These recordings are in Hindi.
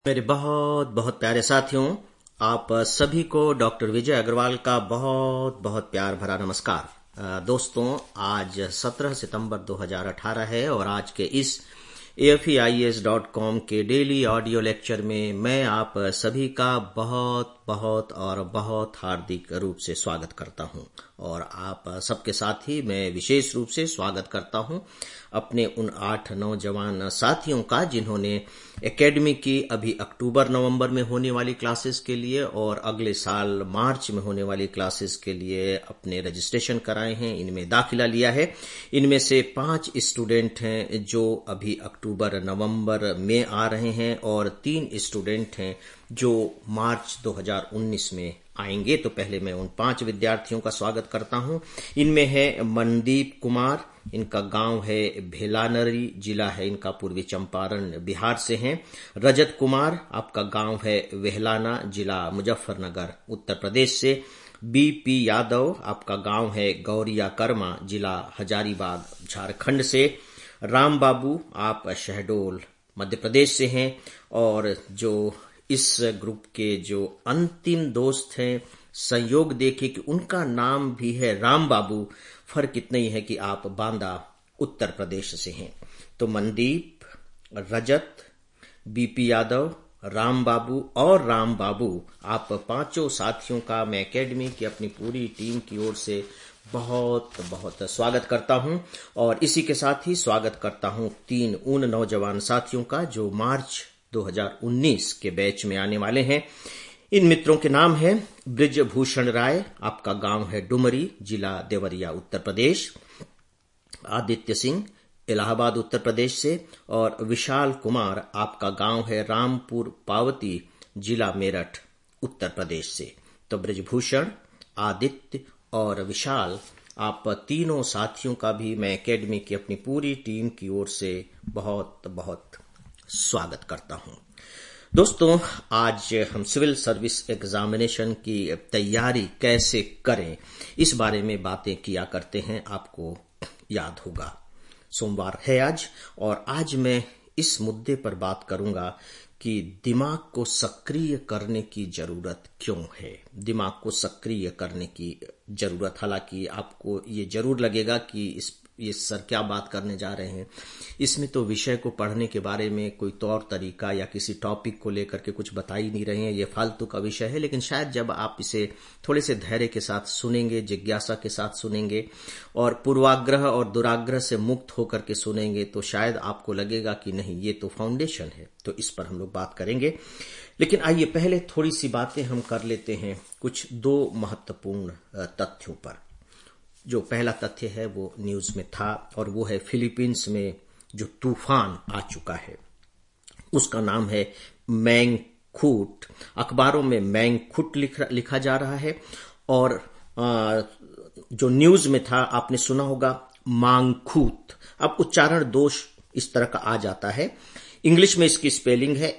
मेरे बहुत बहुत प्यारे साथियों, आप सभी को डॉक्टर विजय अग्रवाल का बहुत बहुत प्यार भरा नमस्कार। दोस्तों, आज 17 सितंबर 2018 है और आज के इस AFEIES.com के डेली ऑडियो लेक्चर में मैं आप सभी का बहुत बहुत और बहुत हार्दिक रूप से स्वागत करता हूं। और आप सबके साथ ही मैं विशेष रूप से स्वागत करता हूं अपने उन 8 नौजवान साथियों का जिन्होंने एकेडमी की अभी अक्टूबर नवंबर में होने वाली क्लासेस के लिए और अगले साल मार्च में होने वाली क्लासेस के लिए अपने रजिस्ट्रेशन कराए हैं, इनमें दाखिला लिया है। इनमें से 5 स्टूडेंट हैं जो अभी अक्टूबर नवंबर में आ रहे हैं और 3 स्टूडेंट हैं जो मार्च 2019 में आएंगे। तो पहले मैं उन 5 विद्यार्थियों का स्वागत करता हूं। इनमें है मनदीप कुमार, इनका गांव है भेलानरी, जिला है इनका पूर्वी चंपारण, बिहार से हैं। रजत कुमार, आपका गांव है वेहलाना, जिला मुजफ्फरनगर, उत्तर प्रदेश से। BP यादव, आपका गांव है गौरिया कर्मा, जिला हजारीबाग, झारखंड से। राम बाबू, आप शहडोल, मध्य प्रदेश से हैं। और जो इस ग्रुप के जो अंतिम दोस्त हैं, संयोग देखिए कि उनका नाम भी है राम बाबू, फर्क इतना ही है कि आप बांदा, उत्तर प्रदेश से हैं। तो मनदीप, रजत, BP यादव, राम बाबू और राम बाबू, आप 5 साथियों का मैं एकेडमी की अपनी पूरी टीम की ओर से बहुत बहुत स्वागत करता हूं। और इसी के साथ ही स्वागत करता हूं 3 उन नौजवान साथियों का जो मार्च 2019 के बैच में आने वाले हैं। इन मित्रों के नाम हैं ब्रिजभूषण राय, आपका गांव है डुमरी, जिला देवरिया, उत्तर प्रदेश। आदित्य सिंह, इलाहाबाद, उत्तर प्रदेश से। और विशाल कुमार, आपका गांव है रामपुर पावती, जिला मेरठ, उत्तर प्रदेश से। तो ब्रिजभूषण, आदित्य और विशाल, आप तीनों साथियों का भी मैं एकेडमी की अपनी पूरी टीम की ओर से बहुत बहुत स्वागत करता हूं। दोस्तों, आज हम सिविल सर्विस एग्जामिनेशन की तैयारी कैसे करें इस बारे में बातें किया करते हैं, आपको याद होगा। सोमवार है आज और आज मैं इस मुद्दे पर बात करूंगा कि दिमाग को सक्रिय करने की जरूरत क्यों है। दिमाग को सक्रिय करने की जरूरत, हालांकि आपको ये जरूर लगेगा कि ये सर क्या बात करने जा रहे हैं। इसमें तो विषय को पढ़ने के बारे में कोई तौर तरीका या किसी टॉपिक को लेकर के कुछ बता ही नहीं रहे हैं, ये फालतू का विषय है। लेकिन शायद जब आप इसे थोड़े से धैर्य के साथ सुनेंगे, जिज्ञासा के साथ सुनेंगे और पूर्वाग्रह और दुराग्रह से मुक्त होकर के सुनेंगे तो शायद आपको लगेगा कि नहीं, ये तो फाउंडेशन है। तो इस पर हम लोग बात करेंगे। लेकिन आइए पहले थोड़ी सी बातें हम कर लेते हैं कुछ 2 महत्वपूर्ण तथ्यों पर। जो पहला तथ्य है वो न्यूज में था और वो है फिलीपींस में जो तूफान आ चुका है उसका नाम है मैंगखुट। अखबारों में मैंगखुट लिखा जा रहा है और जो न्यूज में था आपने सुना होगा मांगखुत। अब उच्चारण दोष इस तरह का आ जाता है। इंग्लिश में इसकी स्पेलिंग है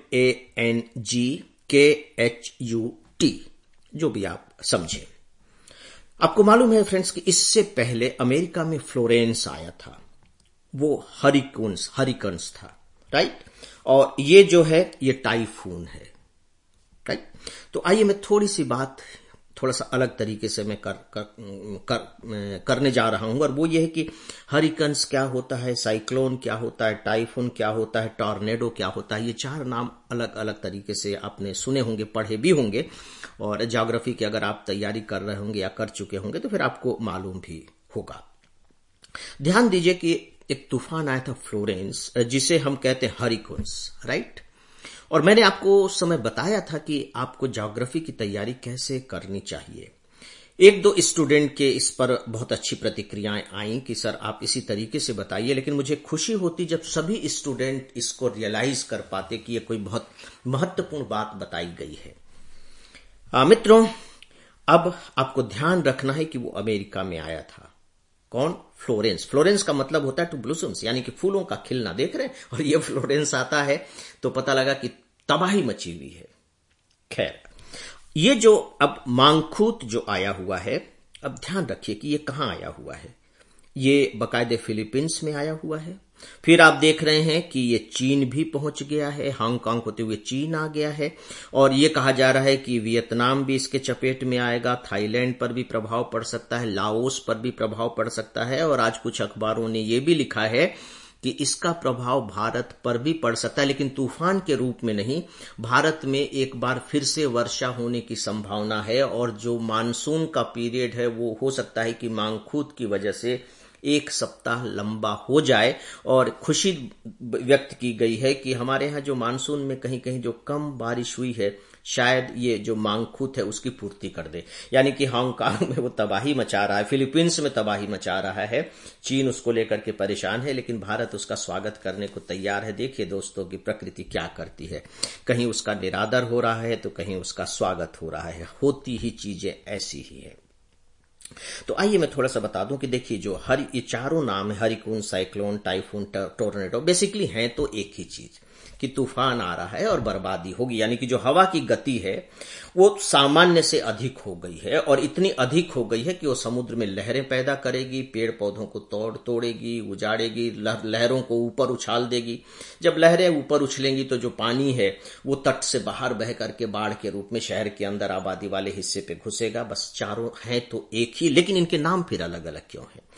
MANGKHUT, जो भी आप समझें। आपको मालूम है फ्रेंड्स कि इससे पहले अमेरिका में फ्लोरेंस आया था, वो हरिकन्स था, राइट। और ये जो है ये टाइफून है, राइट। तो आइए मैं थोड़ी सी बात थोड़ा सा अलग तरीके से मैं करने जा रहा हूं। और वो ये है कि हरिकन्स क्या होता है, साइक्लोन क्या होता है, टाइफून क्या होता है, टॉर्नेडो क्या होता है। ये 4 नाम अलग अलग तरीके से आपने सुने होंगे, पढ़े भी होंगे। और ज्योग्राफी की अगर आप तैयारी कर रहे होंगे या कर चुके होंगे तो फिर आपको मालूम भी होगा। ध्यान दीजिए कि एक तूफान आया था फ्लोरेंस, जिसे हम कहते हैं हरिकेन्स, राइट। और मैंने आपको उस समय बताया था कि आपको ज्योग्राफी की तैयारी कैसे करनी चाहिए। 1-2 स्टूडेंट के इस पर बहुत अच्छी प्रतिक्रियाएं आई कि सर आप इसी तरीके से बताइए। लेकिन मुझे खुशी होती जब सभी स्टूडेंट इसको रियलाइज कर पाते कि ये कोई बहुत महत्वपूर्ण बात बताई गई है। मित्रों, अब आपको ध्यान रखना है कि वो अमेरिका में आया था। कौन? फ्लोरेंस। फ्लोरेंस का मतलब होता है टू ब्लूसम्स, यानी कि फूलों का खिलना, देख रहे हैं। और ये फ्लोरेंस आता है तो पता लगा कि तबाही मची हुई है। खैर, ये जो अब मांगखुत जो आया हुआ है, अब ध्यान रखिए कि ये कहां आया हुआ है। ये बाकायदे फिलीपींस में आया हुआ है फिर आप देख रहे हैं कि ये चीन भी पहुंच गया है, हांगकांग होते हुए चीन आ गया है, और ये कहा जा रहा है कि वियतनाम भी इसके चपेट में आएगा, थाईलैंड पर भी प्रभाव पड़ सकता है, लाओस पर भी प्रभाव पड़ सकता है, और आज कुछ अखबारों ने ये भी लिखा है कि इसका प्रभाव भारत पर भी पड़ सकता है, लेकिन तूफान के रूप में नहीं। भारत में एक बार फिर से वर्षा होने की संभावना है, और जो मानसून का पीरियड है वो हो सकता है कि मांगखूत की वजह से एक सप्ताह लंबा हो जाए। और खुशी व्यक्त की गई है कि हमारे यहाँ जो मानसून में कहीं कहीं जो कम बारिश हुई है, शायद ये जो मांगखूत है उसकी पूर्ति कर दे। यानी कि हांगकांग में वो तबाही मचा रहा है, फिलीपींस में तबाही मचा रहा है, चीन उसको लेकर के परेशान है, लेकिन भारत उसका स्वागत करने को तैयार है। देखिए दोस्तों कि प्रकृति क्या करती है, कहीं उसका निरादर हो रहा है तो कहीं उसका स्वागत हो रहा है। होती ही चीजें ऐसी ही है। तो आइए मैं थोड़ा सा बता दूं कि देखिए जो ये चारों नाम है, hurricane, cyclone, typhoon, tornado, basically हैं तो एक ही चीज कि तूफान आ रहा है और बर्बादी होगी। यानी कि जो हवा की गति है वो सामान्य से अधिक हो गई है, और इतनी अधिक हो गई है कि वो समुद्र में लहरें पैदा करेगी, पेड़ पौधों को तोड़ेगी, उजाड़ेगी, लहरों को ऊपर उछाल देगी। जब लहरें ऊपर उछलेंगी तो जो पानी है वो तट से बाहर बह करके बाढ़ के रूप में शहर के अंदर आबादी वाले हिस्से पे घुसेगा। बस चारों हैं तो एक ही, लेकिन इनके नाम फिर अलग अलग क्यों हैं?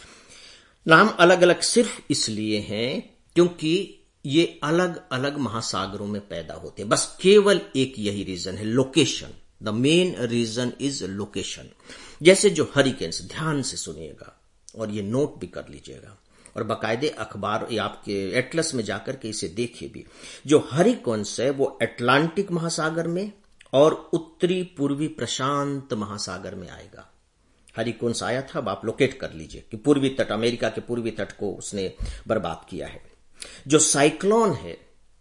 नाम अलग अलग सिर्फ इसलिए हैं क्योंकि ये अलग अलग महासागरों में पैदा होते हैं। बस केवल एक यही रीजन है, location. The main reason is location. जैसे जो हरिकेन्स, ध्यान से सुनिएगा और ये नोट भी कर लीजिएगा, और बाकायदे अखबार या आपके एटलस में जाकर के इसे देखिए भी। जो हरिकेन्स है वो अटलांटिक महासागर में और उत्तरी पूर्वी प्रशांत महासागर में आएगा। हरिकेन्स आया था, अब आप लोकेट कर लीजिए कि पूर्वी तट, अमेरिका के पूर्वी तट को उसने बर्बाद किया है। जो साइक्लोन है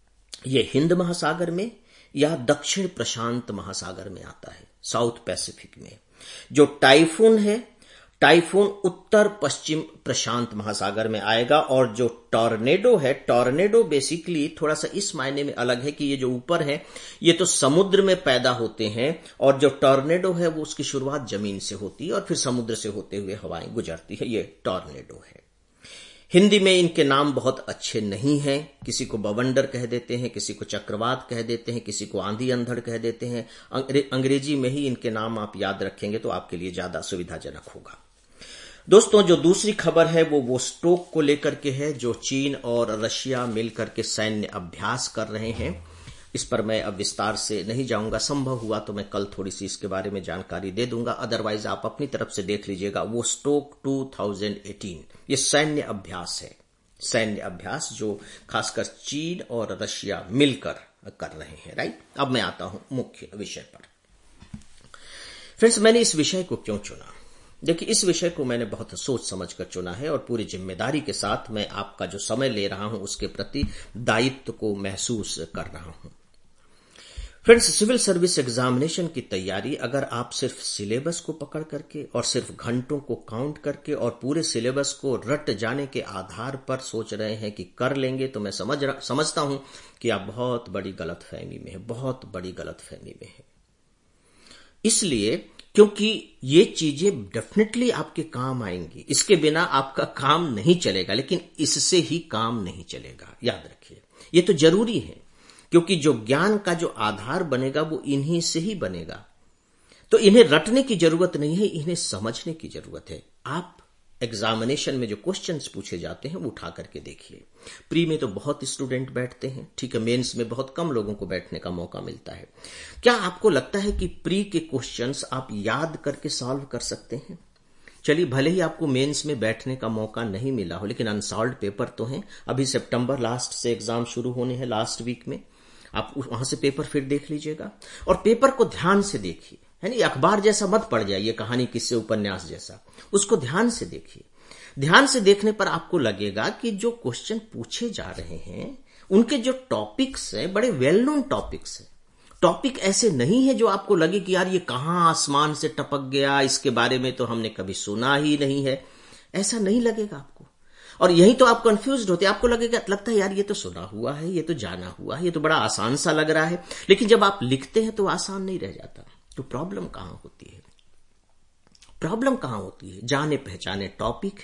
ये हिंद महासागर में या दक्षिण प्रशांत महासागर में आता है, साउथ पैसिफिक में। जो टाइफून है, टाइफून उत्तर पश्चिम प्रशांत महासागर में आएगा। और जो टॉर्नेडो है, टॉर्नेडो बेसिकली थोड़ा सा इस मायने में अलग है कि ये जो ऊपर है ये तो समुद्र में पैदा होते हैं, और जो टॉर्नेडो है वो उसकी शुरुआत जमीन से होती है और फिर समुद्र से होते हुए हवाएं गुजरती है। ये टॉर्नेडो है। हिंदी में इनके नाम बहुत अच्छे नहीं हैं। किसी को बवंडर कह देते हैं, किसी को चक्रवात कह देते हैं, किसी को आंधी अंधड़ कह देते हैं। अंग्रेजी में ही इनके नाम आप याद रखेंगे तो आपके लिए ज्यादा सुविधाजनक होगा। दोस्तों जो दूसरी खबर है वो स्टोक को लेकर के है, जो चीन और रशिया मिलकर के सैन्य अभ्यास कर रहे हैं। इस पर मैं अब विस्तार से नहीं जाऊंगा, संभव हुआ तो मैं कल थोड़ी सी इसके बारे में जानकारी दे दूंगा, अदरवाइज आप अपनी तरफ से देख लीजिएगा। वो स्टोक 2018 ये सैन्य अभ्यास है, सैन्य अभ्यास जो खासकर चीन और रशिया मिलकर कर रहे हैं। राइट, अब मैं आता हूं मुख्य विषय पर। फ्रेंड्स, मैंने इस विषय को क्यों चुना? देखिए, इस विषय को मैंने बहुत सोच समझ कर चुना है, और पूरी जिम्मेदारी के साथ मैं आपका जो समय ले रहा हूं उसके प्रति दायित्व को महसूस कर रहा हूं। फ्रेंड्स, सिविल सर्विस एग्जामिनेशन की तैयारी अगर आप सिर्फ सिलेबस को पकड़ करके और सिर्फ घंटों को काउंट करके और पूरे सिलेबस को रट जाने के आधार पर सोच रहे हैं कि कर लेंगे, तो मैं समझता हूं कि आप बहुत बड़ी गलतफहमी में है, बहुत बड़ी गलतफहमी में है। इसलिए क्योंकि ये चीजें डेफिनेटली आपके काम आएंगी, इसके बिना आपका काम नहीं चलेगा, लेकिन इससे ही काम नहीं चलेगा। याद रखिए, ये तो जरूरी है, क्योंकि जो ज्ञान का जो आधार बनेगा वो इन्हीं से ही बनेगा। तो इन्हें रटने की जरूरत नहीं है, इन्हें समझने की जरूरत है। आप एग्जामिनेशन में जो क्वेश्चंस पूछे जाते हैं वो उठा करके देखिए। प्री में तो बहुत स्टूडेंट बैठते हैं, ठीक है, मेंस में बहुत कम लोगों को बैठने का मौका मिलता है। क्या आपको लगता है कि प्री के क्वेश्चंस आप याद करके सॉल्व कर सकते हैं? चलिए, भले ही आपको मेंस में बैठने का मौका नहीं मिला हो, लेकिन अनसॉल्व्ड पेपर तो हैं। अभी सितंबर लास्ट से एग्जाम शुरू होने हैं, लास्ट वीक में आप वहां से पेपर फिर देख लीजिएगा, और पेपर को ध्यान से देखिए। है नहीं, अखबार जैसा मत पढ़ जाइए, कहानी किस्से उपन्यास जैसा, उसको ध्यान से देखिए। ध्यान से देखने पर आपको लगेगा कि जो क्वेश्चन पूछे जा रहे हैं उनके जो टॉपिक्स हैं बड़े वेल नोन टॉपिक्स हैं। टॉपिक ऐसे नहीं है जो आपको लगे कि यार ये कहां आसमान से टपक गया, इसके बारे में तो हमने कभी सुना ही नहीं है, ऐसा नहीं लगेगा आपको। और यही तो आप कंफ्यूज्ड होते हैं, आपको लगता है यार ये तो सुना हुआ है, ये तो जाना हुआ है, ये तो बड़ा आसान सा लग रहा है, लेकिन जब आप लिखते हैं तो आसान नहीं रह जाता। तो प्रॉब्लम कहां होती है? प्रॉब्लम कहां होती है? जाने पहचाने टॉपिक हैं,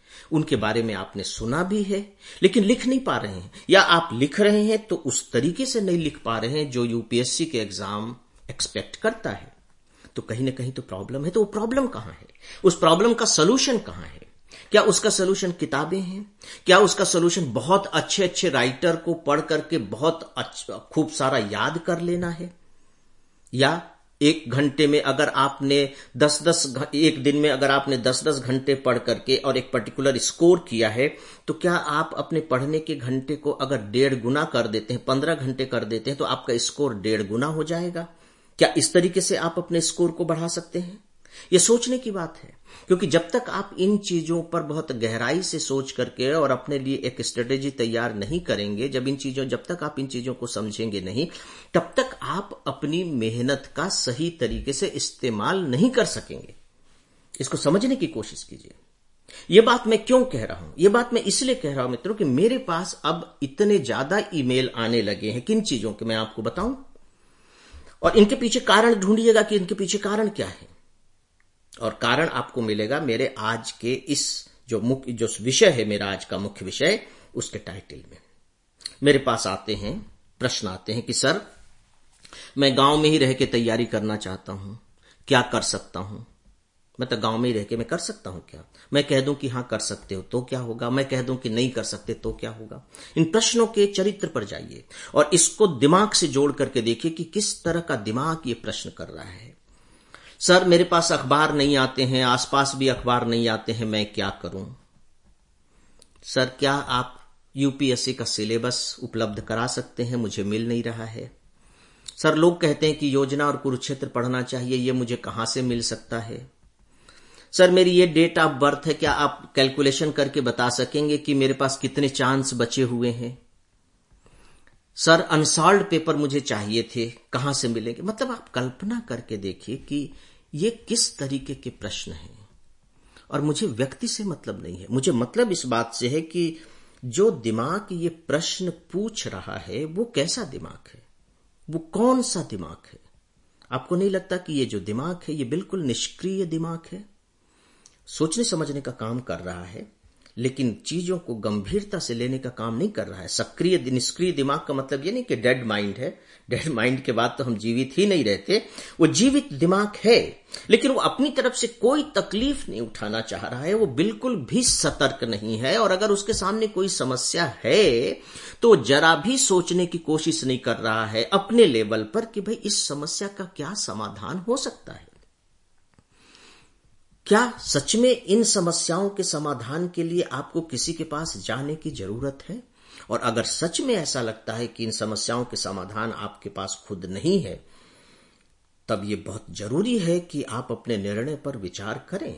उनके बारे में आपने सुना भी है, लेकिन लिख नहीं पा रहे हैं, या आप लिख रहे हैं तो उस तरीके से नहीं लिख पा रहे हैं जो यूपीएससी के एग्जाम एक्सपेक्ट करता है। तो कहीं ना कहीं तो प्रॉब्लम है। तो वो प्रॉब्लम कहां है? उस प्रॉब्लम का सोल्यूशन कहां है? क्या उसका सोल्यूशन किताबें हैं? क्या उसका सोल्यूशन बहुत अच्छे अच्छे राइटर को पढ़ करके बहुत अच्छा खूब सारा याद कर लेना है? या एक घंटे में अगर आपने 10-10 एक दिन में अगर आपने 10-10 घंटे पढ़ करके और एक पर्टिकुलर स्कोर किया है, तो क्या आप अपने पढ़ने के घंटे को अगर 1.5 गुना कर देते हैं, 15 घंटे कर देते हैं, तो आपका स्कोर 1.5 गुना हो जाएगा? क्या इस तरीके से आप अपने स्कोर को बढ़ा सकते हैं? यह सोचने की बात है, क्योंकि जब तक आप इन चीजों पर बहुत गहराई से सोच करके और अपने लिए एक स्ट्रेटेजी तैयार नहीं करेंगे, जब तक आप इन चीजों को समझेंगे नहीं, तब तक आप अपनी मेहनत का सही तरीके से इस्तेमाल नहीं कर सकेंगे। इसको समझने की कोशिश कीजिए। यह बात मैं क्यों कह रहा हूं? यह बात मैं इसलिए कह रहा हूं मित्रों कि मेरे पास अब इतने ज्यादा ईमेल आने लगे हैं। किन चीजों के मैं आपको बताऊं, और इनके पीछे कारण ढूंढिएगा कि इनके पीछे कारण क्या है। और कारण आपको मिलेगा मेरे आज के इस जो विषय है, मेरा आज का मुख्य विषय, उसके टाइटल में। मेरे पास प्रश्न आते हैं कि सर, मैं गांव में ही रह के तैयारी करना चाहता हूं, क्या कर सकता हूं? मतलब गांव में ही रह के मैं कर सकता हूं क्या? मैं कह दूं कि हां कर सकते हो तो क्या होगा? मैं कह दूं कि नहीं कर सकते तो क्या होगा? इन प्रश्नों के चरित्र पर जाइए और इसको दिमाग से जोड़ करके देखिए कि किस तरह का दिमाग ये प्रश्न कर रहा है। सर, मेरे पास अखबार नहीं आते हैं, आसपास भी अखबार नहीं आते हैं, मैं क्या करूं? सर, क्या आप यूपीएससी का सिलेबस उपलब्ध करा सकते हैं? मुझे मिल नहीं रहा है। सर, लोग कहते हैं कि योजना और कुरुक्षेत्र पढ़ना चाहिए, यह मुझे कहां से मिल सकता है? सर, मेरी ये डेट ऑफ बर्थ है, क्या आप कैलकुलेशन करके बता सकेंगे कि मेरे पास कितने चांस बचे हुए हैं? सर, अनसॉल्व्ड पेपर मुझे चाहिए थे, कहां से मिलेंगे? मतलब आप कल्पना करके देखिए कि ये किस तरीके के प्रश्न हैं। और मुझे व्यक्ति से मतलब नहीं है, मुझे मतलब इस बात से है कि जो दिमाग ये प्रश्न पूछ रहा है वो कैसा दिमाग है, वो कौन सा दिमाग है? आपको नहीं लगता कि ये जो दिमाग है ये बिल्कुल निष्क्रिय दिमाग है? सोचने समझने का काम कर रहा है, लेकिन चीजों को गंभीरता से लेने का काम नहीं कर रहा है। सक्रिय निष्क्रिय दिमाग का मतलब ये नहीं कि डेड माइंड है। डेड माइंड के बाद तो हम जीवित ही नहीं रहते। वो जीवित दिमाग है, लेकिन वो अपनी तरफ से कोई तकलीफ नहीं उठाना चाह रहा है। वो बिल्कुल भी सतर्क नहीं है, और अगर उसके सामने कोई समस्या है तो जरा भी सोचने की कोशिश नहीं कर रहा है अपने लेवल पर कि भाई इस समस्या का क्या समाधान हो सकता है। क्या सच में इन समस्याओं के समाधान के लिए आपको किसी के पास जाने की जरूरत है? और अगर सच में ऐसा लगता है कि इन समस्याओं के समाधान आपके पास खुद नहीं है, तब यह बहुत जरूरी है कि आप अपने निर्णय पर विचार करें।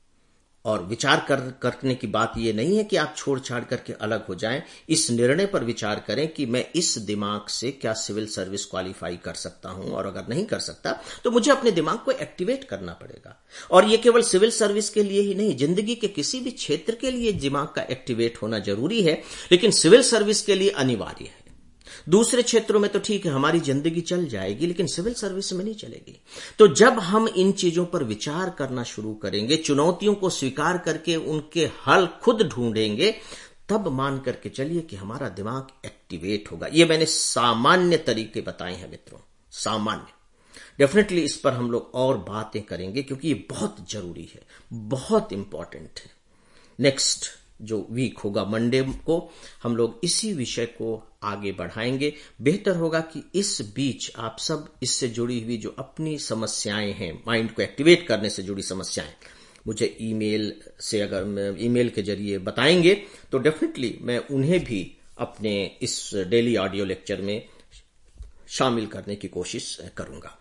और विचार करने की बात यह नहीं है कि आप छोड़ छाड़ करके अलग हो जाएं। इस निर्णय पर विचार करें कि मैं इस दिमाग से क्या सिविल सर्विस क्वालिफाई कर सकता हूं, और अगर नहीं कर सकता तो मुझे अपने दिमाग को एक्टिवेट करना पड़ेगा। और यह केवल सिविल सर्विस के लिए ही नहीं, जिंदगी के किसी भी क्षेत्र के लिए दिमाग का एक्टिवेट होना जरूरी है, लेकिन सिविल सर्विस के लिए अनिवार्य है। दूसरे क्षेत्रों में तो ठीक है, हमारी जिंदगी चल जाएगी, लेकिन सिविल सर्विस में नहीं चलेगी। तो जब हम इन चीजों पर विचार करना शुरू करेंगे, चुनौतियों को स्वीकार करके उनके हल खुद ढूंढेंगे, तब मान करके चलिए कि हमारा दिमाग एक्टिवेट होगा। ये मैंने सामान्य तरीके बताए हैं मित्रों, सामान्य। डेफिनेटली इस पर हम लोग और बातें करेंगे, क्योंकि ये बहुत जरूरी है, बहुत इंपॉर्टेंट है। नेक्स्ट जो वीक होगा, मंडे को, हम लोग इसी विषय को आगे बढ़ाएंगे। बेहतर होगा कि इस बीच आप सब इससे जुड़ी हुई जो अपनी समस्याएं हैं, माइंड को एक्टिवेट करने से जुड़ी समस्याएं, मुझे ईमेल से अगर ईमेल के जरिए बताएंगे तो डेफिनेटली मैं उन्हें भी अपने इस डेली ऑडियो लेक्चर में शामिल करने की कोशिश करूंगा।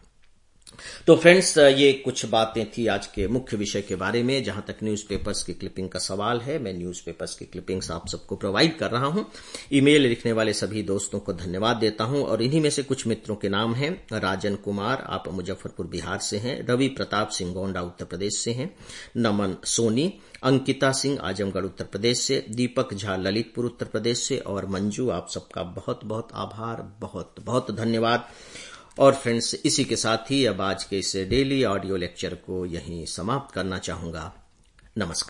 तो फ्रेंड्स, ये कुछ बातें थी आज के मुख्य विषय के बारे में। जहां तक न्यूज़पेपर्स की क्लिपिंग का सवाल है, मैं न्यूज़पेपर्स की क्लिपिंग्स आप सबको प्रोवाइड कर रहा हूं। ईमेल लिखने वाले सभी दोस्तों को धन्यवाद देता हूं, और इन्हीं में से कुछ मित्रों के नाम हैं। राजन कुमार, आप मुजफ्फरपुर बिहार से हैं। रवि प्रताप सिंह गोंडा उत्तर प्रदेश से हैं। नमन सोनी, अंकिता सिंह आजमगढ़ उत्तर प्रदेश से, दीपक झा ललितपुर उत्तर प्रदेश से, और मंजू, आप सबका बहुत बहुत आभार, बहुत बहुत धन्यवाद। और फ्रेंड्स, इसी के साथ ही अब आज के इस डेली ऑडियो लेक्चर को यहीं समाप्त करना चाहूंगा। नमस्कार।